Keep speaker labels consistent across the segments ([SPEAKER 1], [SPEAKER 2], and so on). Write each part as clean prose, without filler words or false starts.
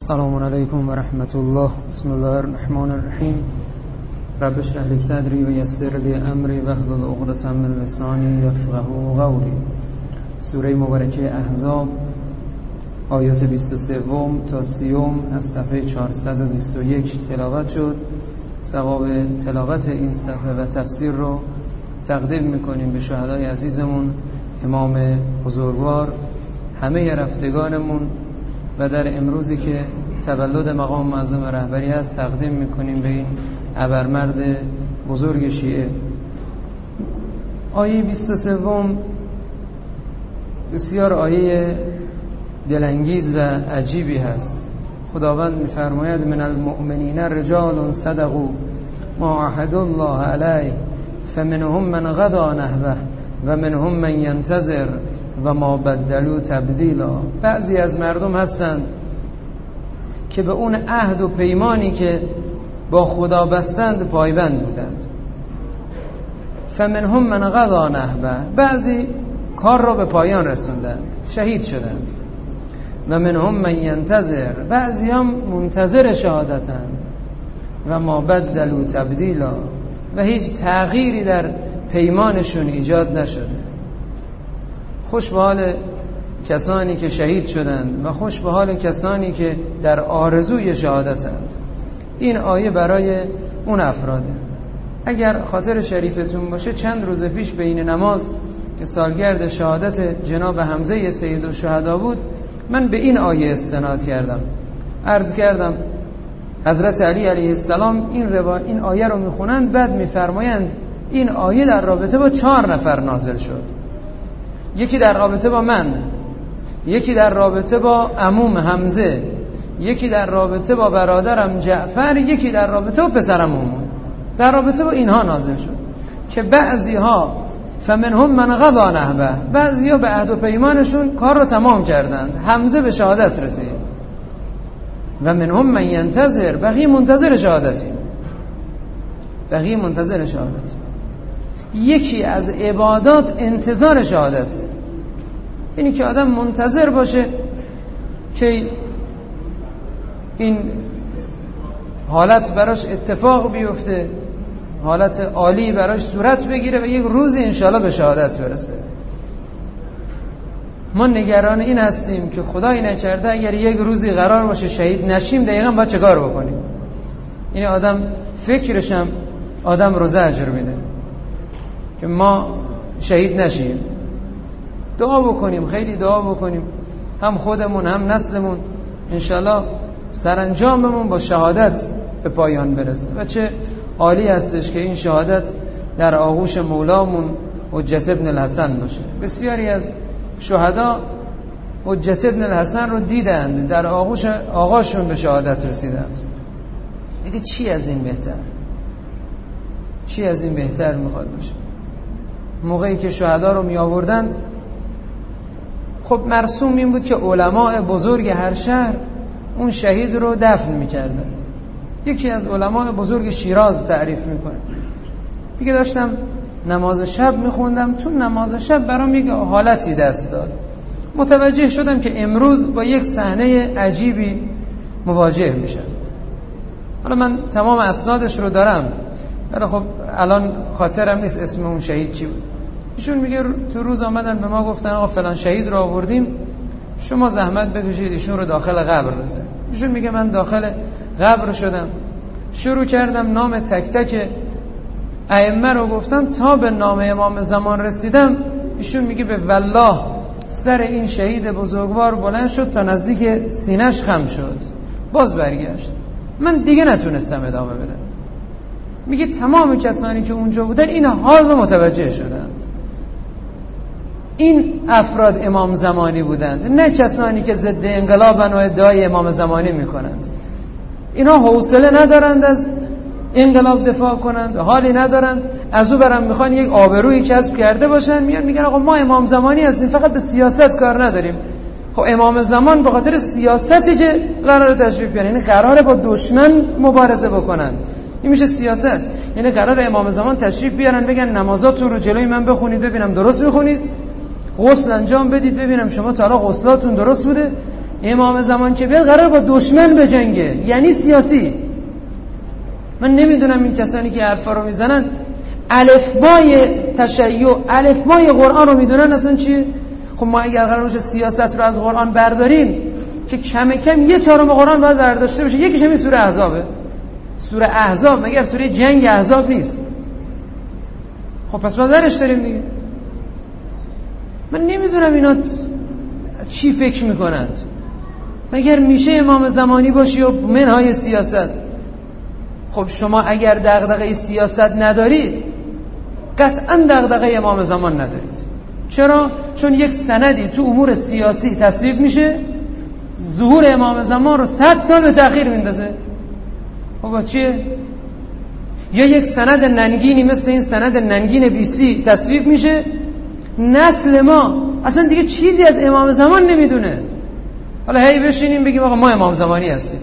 [SPEAKER 1] السلام علیکم و رحمت الله. بسم الله الرحمن الرحیم. رب اشرح لی صدری و یسر لی امری واحلل عقدة من لسانی یفقهوا قولی. سوره مبارکه احزاب آیات 23 تا 30 از صفحه 421 تلاوت شد. ثواب تلاوت این صفحه و تفسیر رو تقدیم میکنیم به شهدای عزیزمون، امام بزرگوار، همه رفتگانمون، و در امروزی که تولد مقام معظم رهبری است تقدیم میکنیم به این ابرمرد بزرگ شیعه. آیه 23 بسیار آیه دلانگیز و عجیبی هست. خداوند میفرماید من المؤمنین رجال صدقوا ما عاهدوا الله علیه فمنهم من غدا نحبه و منهم من ینتظر و ما بدلوا تبدیلا. بعضی از مردم هستند که به اون عهد و پیمانی که با خدا بستند پایبند بودند. فمنهم من غدا نحبه، بعضی کار را به پایان رسوندند، شهید شدند. و منهم من ینتظر، بعضی هم منتظر شهادتند. و ما بدلوا تبدیلا، و هیچ تغییری در پیمانشون ایجاد نشده. خوش به حال کسانی که شهید شدند و خوش به حال کسانی که در آرزوی شهادتند. این آیه برای اون افراده. اگر خاطر شریفتون باشه چند روز پیش بین نماز که سالگرد شهادت جناب حمزه سید الشهدا بود، من به این آیه استناد کردم. عرض کردم حضرت علی علیه السلام این آیه رو میخونند، بعد میفرمایند این آیه در رابطه با 4 نفر نازل شد. یکی در رابطه با من، یکی در رابطه با عموم حمزه، یکی در رابطه با برادرم جعفر، یکی در رابطه با پسرم عموم. در رابطه با اینها نازل شد که بعضی ها فمنهم من غدا نحبه، بعضی ها به عهد و پیمانشون کار رو تمام کردند، حمزه به شهادت رسید. و منهم من ینتظر، بقیه منتظر شهادتی، بقیه منتظر شهادتی. یکی از عبادات انتظار شهادته، یعنی که آدم منتظر باشه که این حالت براش اتفاق بیفته، حالت عالی براش صورت بگیره و یک روزی انشاءالله به شهادت برسه. ما نگران این هستیم که خدای نکرده اگر یک روزی قرار باشه شهید نشیم دقیقا باید چه کار بکنیم. این آدم فکرشم آدم رو زجر میده که ما شهید نشیم. دعا بکنیم، خیلی دعا بکنیم، هم خودمون هم نسلمون انشالله سرانجاممون با شهادت به پایان برسه. و چه عالی هستش که این شهادت در آغوش مولامون حجت ابن الحسن باشه. بسیاری از شهدا حجت ابن الحسن رو دیدند، در آغوش آقاشون به شهادت رسیدند. دیگه چی از این بهتر؟ چی از این بهتر میخواد باشه؟ موقعی که شهدا رو می آوردند، خب مرسوم این بود که علماء بزرگ هر شهر اون شهید رو دفن میکردن. یکی از علماء بزرگ شیراز تعریف میکنه، میگه داشتم نماز شب میخوندم، تو نماز شب برام یک حالتی دست داد، متوجه شدم که امروز با یک صحنه عجیبی مواجه میشم. حالا من تمام اسنادش رو دارم ولی خب الان خاطرم نیست اسم اون شهید چی بود. ایشون میگه تو روز آمدن به ما گفتن آقا فلان شهید رو آوردیم، شما زحمت بکشید ایشون رو داخل قبر بذارید. ایشون میگه من داخل قبر شدم، شروع کردم نام تک تک ائمه رو گفتم تا به نام امام زمان رسیدم. ایشون میگه به والله سر این شهید بزرگوار بلند شد تا نزدیک سینه‌اش خم شد، باز برگشت، من دیگه نتونستم ادامه بدم. میگه تمام کسانی که اونجا بودن این حال رو متوجه شدند. این افراد امام زمانی بودند، نه کسانی که ضد انقلابن و ادعای امام زمانی میکنند. اینا حوصله ندارند از انقلاب دفاع کنند، حالی ندارند از او برام میخوان یک آبرویی کسب کرده باشن، میان میگن آقا ما امام زمانی هستیم، فقط به سیاست کار نداریم. خب امام زمان به خاطر سیاستی که قراره تشریف بیارن، یعنی قراره با دشمن مبارزه بکنن، این میشه سیاست. یعنی قراره امام زمان تشریف بیارن بگن نمازاتون رو جلوی من بخونید ببینم درست میخونید، غسل انجام بدید ببینم شما تا حالا غسلاتون درست بوده. امام زمان که بیاد قرار با دشمن بجنگه، یعنی سیاسی. من نمیدونم این کسانی که حرفا رو میزنن الفبای تشیع، الفبای قرآن رو میدونن اصلا چیه؟ خب ما اگر قرار باشه سیاست رو از قرآن برداریم که کم کم 1/4 قرآن باید برداشته بشه، یکیش همین سوره احزابه. سوره احزاب مگر سوره جنگ احزاب نیست؟ خب پس ما درش داریم دیگه. من نمیدونم اینا چی فکر میکنند. مگر میشه امام زمانی باشی و منهای سیاست؟ خب شما اگر دغدغه سیاست ندارید قطعا دغدغه امام زمان ندارید. چرا؟ چون یک سندی تو امور سیاسی تصویب میشه، ظهور امام زمان رو 100 سال به تأخیر میندازه. خب چیه؟ یا یک سند ننگینی مثل این سند ننگین بیسی تصویب میشه، نسل ما اصلا دیگه چیزی از امام زمان نمیدونه. حالا هی بشینیم بگیم آقا ما امام زمانی هستیم.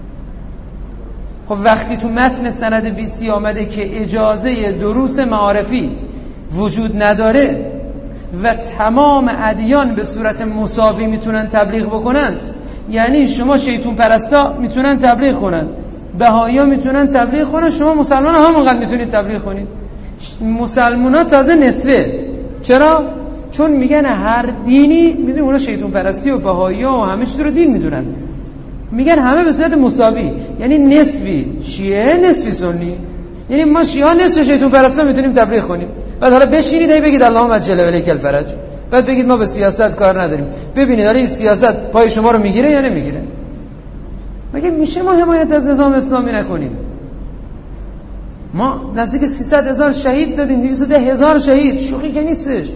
[SPEAKER 1] خب وقتی تو متن سند بیسی آمده که اجازه دروس معارفی وجود نداره و تمام ادیان به صورت مساوی میتونن تبلیغ بکنن، یعنی شما شیطون پرستا میتونن تبلیغ کنن، بهائی‌ها میتونن تبلیغ کنن، شما مسلمان ها همونقدر میتونید تبلیغ کنید. مسلمان ها تازه نصفه. چرا؟ چون میگن هر دینی، میدونی اونا شیطون پرستی و بهائی‌ها و همه چیز رو دین میدونن، میگن همه به صورت مساوی، یعنی نصفی شیعه نصفی سنی. یعنی ما شیعه نصف شیطون پرستا میتونیم تبلیغ کنیم. بعد حالا بشینید ای بگید اللهم عجل الیک الفرج، بعد بگید ما به سیاست کار نداریم. ببینید این سیاست پای شما رو میگیره یا نمیگیره؟ مگه میشه ما حمایت از نظام اسلامی نکنیم؟ ما نزدیک 300,000 شهید دادیم، 210,000 شهید، شوخی که نیستش.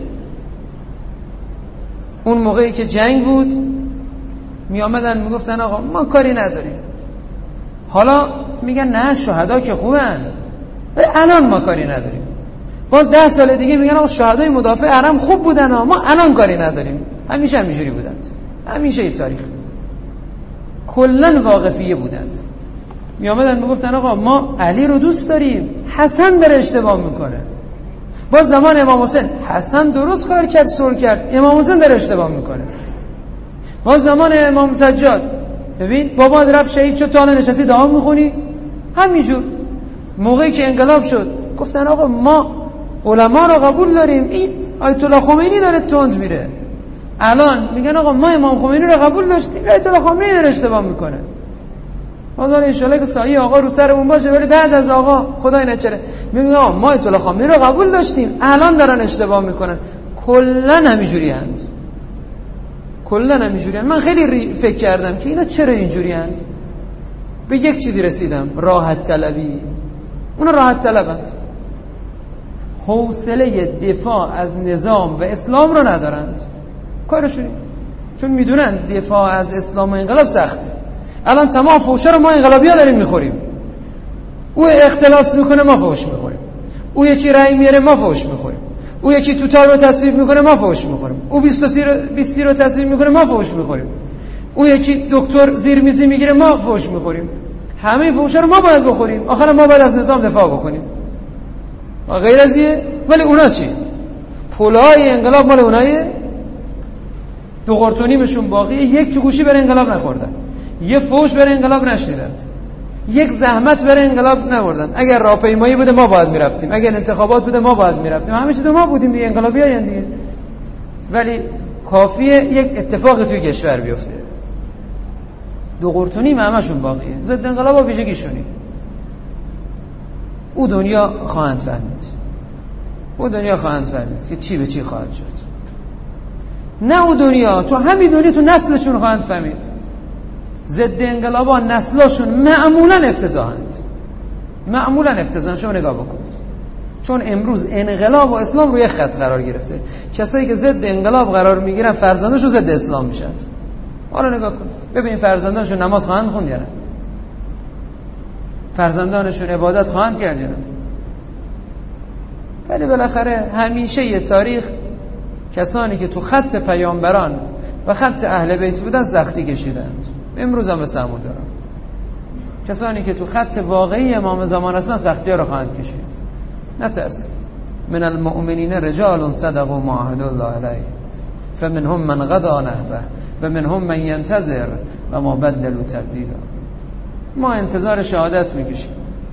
[SPEAKER 1] اون موقعی که جنگ بود می آمدن میگفتن آقا ما کاری نداریم. حالا میگن نه شهدا که خوبن، ولی الان ما کاری نداریم. باز 10 سال دیگه میگن آقا شهدای مدافع حرم خوب بودن ها، ما الان کاری نداریم. همیشه همینجوری بودند، همیشه این تاریخ کلن واقفیه بودند. می آمدن میگفتن آقا ما علی رو دوست داریم، حسن داره اشتباه میکنه. باز زمان امام حسین حسن درست کار کرد، صلح کرد، امام حسین داره اشتباه میکنه. باز زمان امام سجاد ببین بابا رفت شهید شد، تا الان نشستی دعا میخونی. همینجور موقعی که انقلاب شد گفتن آقا ما علما رو قبول داریم، این آیت الله خمینی داره تند میره. الان میگن آقا ما امام خمینی رو قبول داشتیم، آیت الله خمینی داره اشتباه میکنه. بازار ان شاءالله که سایه آقا رو سرمون باشه، ولی بعد از آقا خدای نکره میگن آقا ما آیت الله خمینی رو قبول داشتیم، الان دارن اشتباه میکنن. کلا همینجوری اند، کلا همینجوری اند. من خیلی فکر کردم که اینا چرا اینجوری اند. به یک چیزی رسیدم، راحت طلبی. اونا راحت طلبند، حوصله دفاع از نظام و اسلام رو ندارند. کارشونی، چون میدونن دفاع از اسلام و انقلاب سخته. الان تمام فوشا رو ما انقلابی‌ها داریم میخوریم. او اختلاس میکنه ما فوش میخوریم، او یکی رأی میاره ما فوش میخوریم، او یکی توتال رو تصویب میکنه ما فوش میخوریم، او 20 رو تصویب میکنه ما فوش میخوریم، او یکی دکتر زیر میزی میگیره ما فوش میخوریم. همه فوشا رو ما باید بخوریم، آخر ما باید از نظام دفاع بکنیم و غیر از این. ولی اونا چی؟ پولای انقلاب مال اونایه، دو قرتونیمشون باقیه، یک تو گوشی بر انقلاب نخوردن، یه فوش بر انقلاب نشنیدند، یک زحمت بر انقلاب نبردن. اگر راهپیمایی بوده ما باید میرفتیم، اگر انتخابات بوده ما باید میرفتیم، همه چیز ما بودیم دیگه، انقلابی‌ها دیگه. ولی کافیه یک اتفاقی توی کشور بیفته، دو قرتونیم همشون باقیه، ضد انقلابا ویژگیشونی. او دنیا خواهند فهمید، او دنیا خواهند فهمید که چی به چی خواهد شد. نه او دنیا، تو همین دنیا تو نسلشون خواهند فهمید. ضد انقلابا نسلشون معمولا افتضاحند، معمولا افتضاحند. شما نگاه بکنید، چون امروز انقلاب و اسلام روی خط قرار گرفته. کسایی که ضد انقلاب قرار میگیرن فرزندانشون ضد اسلام میشن. حالا نگاه کنید ببینید فرزندانشون نماز خواهند خوند یا نه؟ فرزندانشون عبادت خواهند کرد یا نه؟ ولی بالاخره همیشه یه تاریخ کسانی که تو خط پیامبران و خط اهل بیت بودن سختی کشیدند، امروز هم مثل همون دارن. کسانی که تو خط واقعی امام زمان هستن سختی ها رو خواهند کشید. نترس. من المؤمنین رجال صدقوا ما عهد الله علیه فمنهم من غدا نحبه و منهم من ینتظر و ما بدلوا تبدیلا. ما انتظار شهادت میکشیم.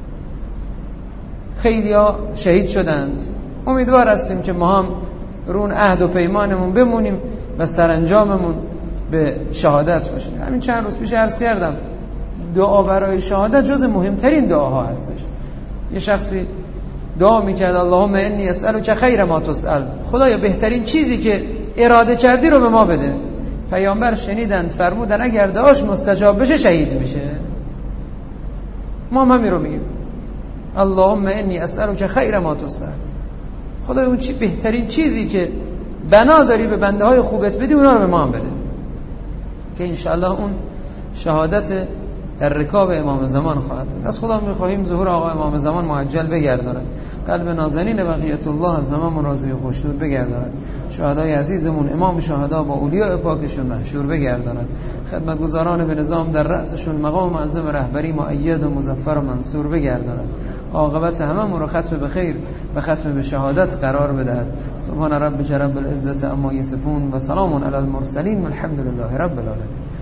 [SPEAKER 1] خیلی ها شهید شدند، امیدوار هستیم که ما هم رون عهد و پیمانمون بمونیم و سرانجاممون به شهادت باشه. همین چند روز پیش عرض کردم دعا برای شهادت جز مهمترین دعاها هستش. یه شخصی دعا میکرد اللهم انی اسألک خیر ما تسأل، خدایا بهترین چیزی که اراده کردی رو به ما بده. پیامبر شنیدن فرمودن اگر دعاش مستجاب بشه شهید میشه. ما هم همین رو میگیم اللهم انی اسألک خیر ما تسأل، خدایا اون بهترین چیزی که بنا داری به بنده های خوبت بدی اونا رو به ما هم بده، که انشاءالله اون شهادت در رکاب امام زمان خواهد بود. از خدا میخواهیم ظهور آقا امام زمان معجل بگرداند، قلب نازنین بقیت الله از زمان راضی و خوشنود بگرداند، شهدای عزیزمون امام شهدا با اولیاء پاکشون محشور بگرداند، خدمتگزاران به نظام در رأسشون مقام معظم رهبری مؤید و مظفر و منصور بگرداند، عاقبت هممون رو ختم به خیر و ختم به شهادت قرار بدهد. سبحان ربک رب العزة عما یصفون و سلام علی المرسلین والحمد لله رب العالمین.